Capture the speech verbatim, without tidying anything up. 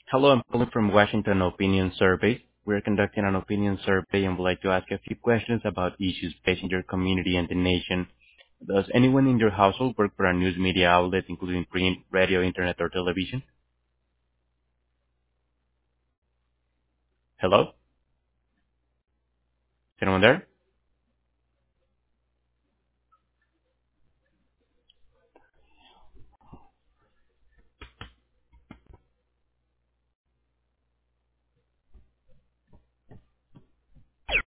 Hello, I'm calling from Washington Opinion Survey. We're conducting an opinion survey and would like to ask a few questions about issues facing your community and the nation. Does anyone in your household work for a news media outlet, including print, radio, internet, or television? Hello? Is anyone there?